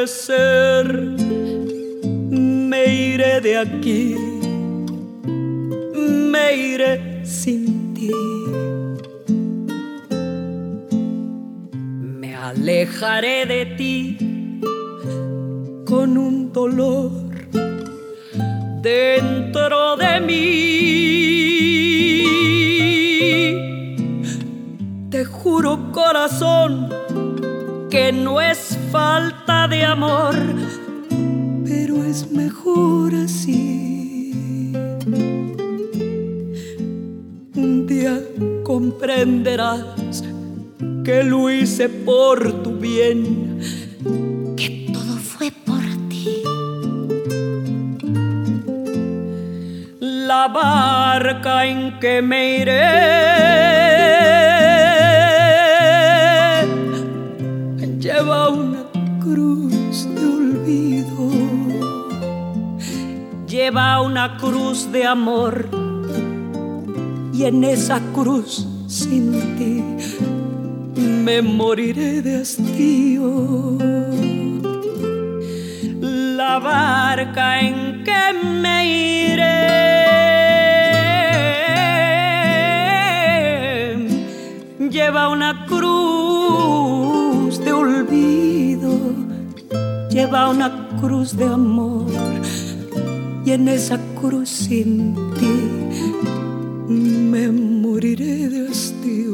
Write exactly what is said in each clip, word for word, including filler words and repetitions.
de ser, me iré de aquí, me iré sin ti. Me alejaré de ti con un dolor dentro de mí. Te juro, corazón, que no es falta de amor, pero es mejor así. Un día comprenderás que lo hice por tu bien, que todo fue por ti. La barca en que me iré lleva una cruz de olvido, lleva una cruz de amor, y en esa cruz sin ti me moriré de hastío. La barca en que me iré lleva una cruz de olvido, lleva una cruz de amor, y en esa cruz sin ti me moriré de hastío.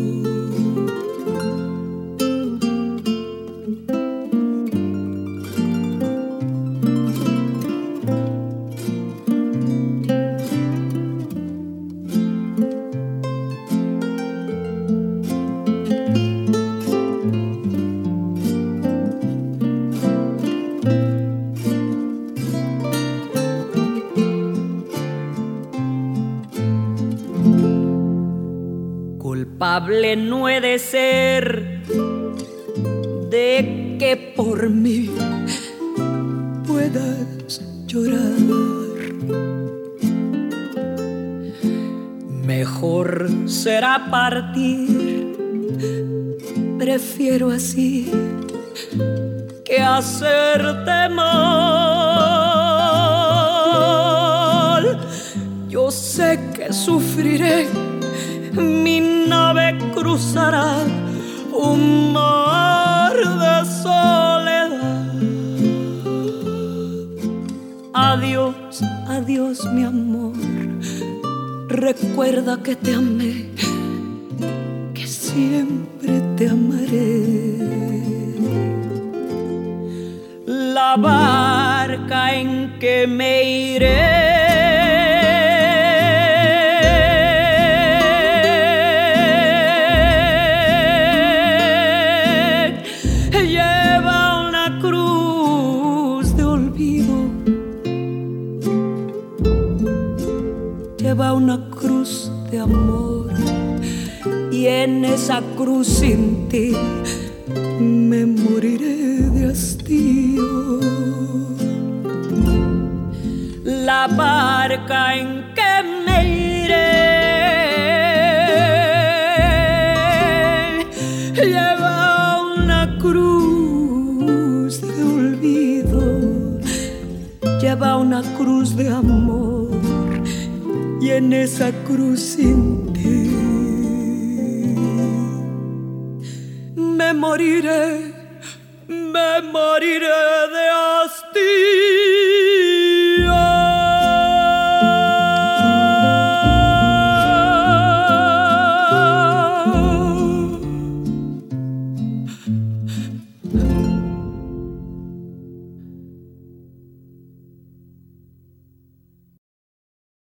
Culpable no he de ser de que por mí puedas llorar. Mejor será partir, prefiero así que hacerte mal. Yo sé que sufriré, mi nave cruzará un mar de soledad. Adiós, adiós mi amor, recuerda que te amé, que siempre te amaré. La barca en que me iré lleva una cruz de amor, y en esa cruz sin ti me moriré de hastío. La barca en que me iré lleva una cruz de olvido, lleva una cruz de amor, y en esa cruz sin ti me moriré, me moriré de